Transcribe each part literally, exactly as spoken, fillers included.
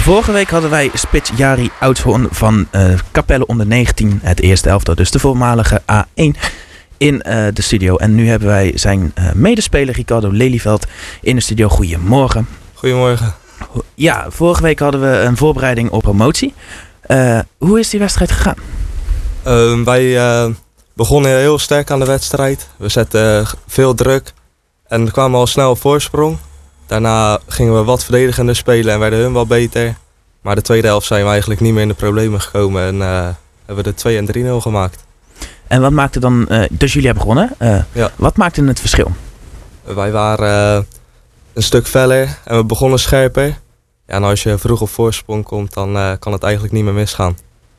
Vorige week hadden wij spits Jari Oudshoorn van uh, Capelle onder negentien, het eerste elftal, dus de voormalige A één, in uh, de studio. En nu hebben wij zijn uh, medespeler Ricardo Lelyveld in de studio. Goedemorgen. Goedemorgen. Ja, vorige week hadden we een voorbereiding op promotie. Uh, hoe is die wedstrijd gegaan? Uh, wij uh, begonnen heel sterk aan de wedstrijd. We zetten uh, veel druk en we kwamen al snel op voorsprong. Daarna gingen we wat verdedigender spelen en werden hun wat beter. Maar de tweede helft zijn we eigenlijk niet meer in de problemen gekomen en uh, hebben we de twee en drie nul gemaakt. En wat maakte dan, uh, dus jullie hebben gewonnen. Uh, ja. Wat maakte het verschil? Wij waren uh, een stuk feller en we begonnen scherper. Ja, en als je vroeg op voorsprong komt, dan uh, kan het eigenlijk niet meer misgaan.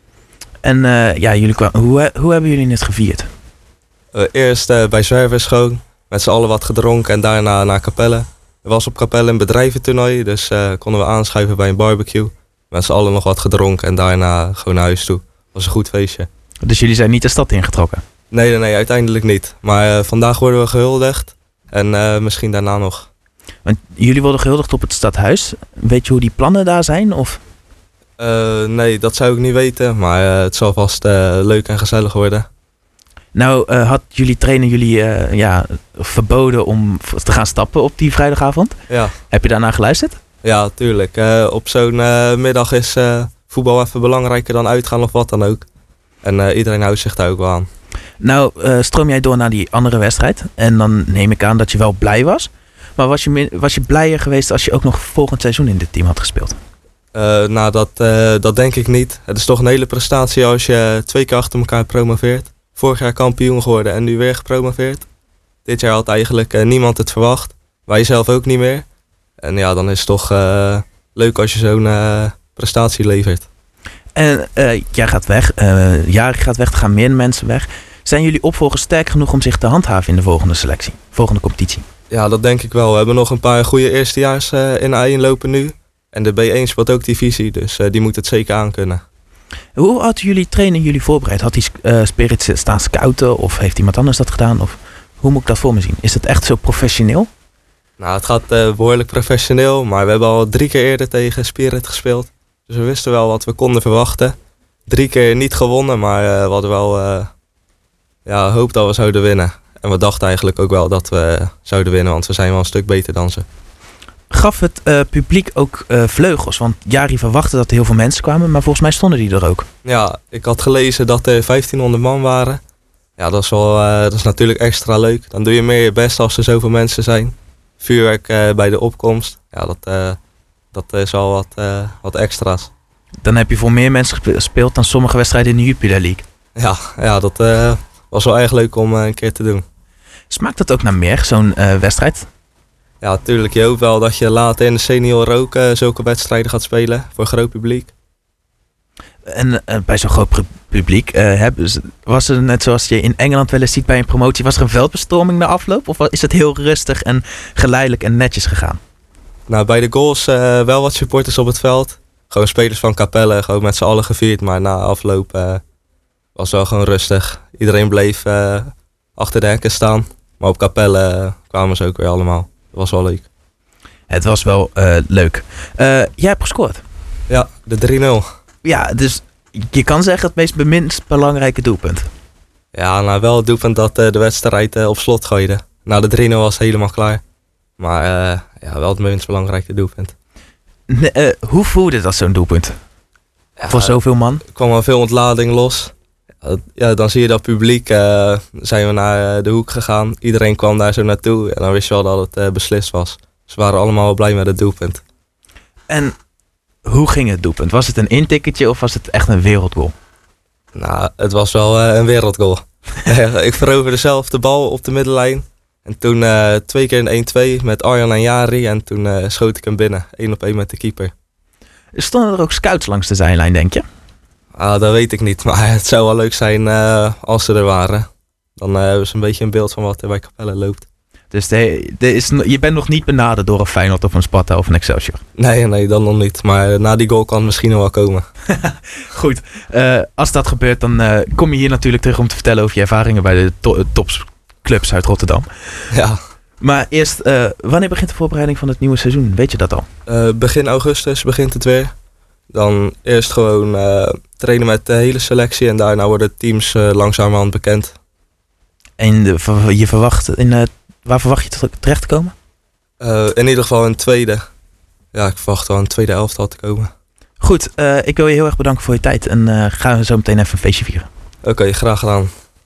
En uh, ja, jullie kwamen, hoe, hoe hebben jullie het gevierd? Uh, eerst uh, bij Zwervers gewoon, met z'n allen wat gedronken en daarna naar Capelle. Er was op Capelle een bedrijventoernooi, dus uh, konden we aanschuiven bij een barbecue. Met z'n allen nog wat gedronken en daarna gewoon naar huis toe. Dat was een goed feestje. Dus jullie zijn niet de stad ingetrokken? Nee, nee, nee, uiteindelijk niet. Maar uh, vandaag worden we gehuldigd en uh, misschien daarna nog. Want jullie worden gehuldigd op het stadhuis. Weet je hoe die plannen daar zijn? Of? Uh, nee, dat zou ik niet weten, maar uh, het zal vast uh, leuk en gezellig worden. Nou, uh, had jullie trainer jullie uh, ja, verboden om te gaan stappen op die vrijdagavond? Ja. Heb je daarna geluisterd? Ja, tuurlijk. Uh, op zo'n uh, middag is uh, voetbal even belangrijker dan uitgaan of wat dan ook. En uh, iedereen houdt zich daar ook wel aan. Nou, uh, stroom jij door naar die andere wedstrijd. En dan neem ik aan dat je wel blij was. Maar was je, was je blijer geweest als je ook nog volgend seizoen in dit team had gespeeld? Uh, nou, dat, uh, dat denk ik niet. Het is toch een hele prestatie als je twee keer achter elkaar promoveert. Vorig jaar kampioen geworden en nu weer gepromoveerd. Dit jaar had eigenlijk uh, niemand het verwacht. Wij zelf ook niet meer. En ja, dan is het toch uh, leuk als je zo'n uh, prestatie levert. En uh, jij gaat weg, uh, Jari gaat weg, er gaan meer mensen weg. Zijn jullie opvolgers sterk genoeg om zich te handhaven in de volgende selectie, volgende competitie? Ja, dat denk ik wel. We hebben nog een paar goede eerstejaars uh, in A één lopen nu. En de B één speelt ook divisie, dus uh, die moet het zeker aankunnen. Hoe had jullie trainer jullie voorbereid? Had hij uh, Spirits staan scouten of heeft iemand anders dat gedaan? Of hoe moet ik dat voor me zien? Is dat echt zo professioneel? Nou, het gaat uh, behoorlijk professioneel, maar we hebben al drie keer eerder tegen Spirit gespeeld. Dus we wisten wel wat we konden verwachten. Drie keer niet gewonnen, maar uh, we hadden wel uh, ja, hoop dat we zouden winnen. En we dachten eigenlijk ook wel dat we uh, zouden winnen, want we zijn wel een stuk beter dan ze. Gaf het uh, publiek ook uh, vleugels? Want Jari verwachtte dat er heel veel mensen kwamen, maar volgens mij stonden die er ook. Ja, ik had gelezen dat er vijftienhonderd man waren. Ja, dat is, wel, uh, dat is natuurlijk extra leuk. Dan doe je meer je best als er zoveel mensen zijn. Vuurwerk uh, bij de opkomst, ja, dat, uh, dat is al wat, uh, wat extra's. Dan heb je voor meer mensen gespeeld dan sommige wedstrijden in de Jupiler League. Ja, ja dat uh, was wel erg leuk om uh, een keer te doen. Smaakt dat ook naar meer, zo'n uh, wedstrijd? Ja, natuurlijk. Je hoopt wel dat je later in de senioren ook uh, zulke wedstrijden gaat spelen voor groot publiek. En uh, bij zo'n groot publiek, uh, hebben ze, was er net zoals je in Engeland wel eens ziet bij een promotie, was er een veldbestorming na afloop? Of is het heel rustig en geleidelijk en netjes gegaan? Nou, bij de goals uh, wel wat supporters op het veld. Gewoon spelers van Capelle, gewoon met z'n allen gevierd. Maar na afloop uh, was wel gewoon rustig. Iedereen bleef uh, achter de hekken staan. Maar op Capelle uh, kwamen ze ook weer allemaal. Dat was wel leuk. Het was wel uh, leuk. Uh, jij hebt gescoord. Ja, de drie nul. Ja, dus je kan zeggen het meest minst belangrijke doelpunt. Ja, nou wel het doelpunt dat uh, de wedstrijd uh, op slot gooide. Nou, de drie nul was helemaal klaar. Maar uh, ja, wel het minst belangrijke doelpunt. Nee, uh, hoe voelde dat zo'n doelpunt? Ja, voor zoveel man? Er kwam wel veel ontlading los. Ja, dan zie je dat publiek. Uh, zijn we naar uh, de hoek gegaan. Iedereen kwam daar zo naartoe. En dan wist je wel dat het uh, beslist was. Ze waren allemaal wel blij met het doelpunt. En hoe ging het doelpunt? Was het een intikketje of was het echt een wereldgoal? Nou, het was wel uh, een wereldgoal. Ik veroverde zelf de bal op de middenlijn. En toen uh, twee keer een één twee met Arjan en Jari. En toen uh, schoot ik hem binnen. één op één met de keeper. Stonden er ook scouts langs de zijlijn, denk je? Ah, dat weet ik niet. Maar het zou wel leuk zijn uh, als ze er waren. Dan uh, hebben ze een beetje een beeld van wat er bij Capelle loopt. Dus de, de is, je bent nog niet benaderd door een Feyenoord of een Sparta of een Excelsior? Nee, nee, dan nog niet. Maar na die goal kan het misschien nog wel komen. Goed. Uh, als dat gebeurt, dan uh, kom je hier natuurlijk terug om te vertellen over je ervaringen bij de to- topclubs uit Rotterdam. Ja. Maar eerst, uh, wanneer begint de voorbereiding van het nieuwe seizoen? Weet je dat al? Uh, begin augustus begint het weer. Dan eerst gewoon uh, trainen met de hele selectie en daarna worden teams uh, langzamerhand bekend. En de, je verwacht in, uh, waar verwacht je terecht te komen? Uh, in ieder geval een tweede. Ja, ik verwacht wel een tweede elftal te komen. Goed, uh, ik wil je heel erg bedanken voor je tijd en uh, gaan we zo meteen even een feestje vieren. Oké, okay, graag gedaan.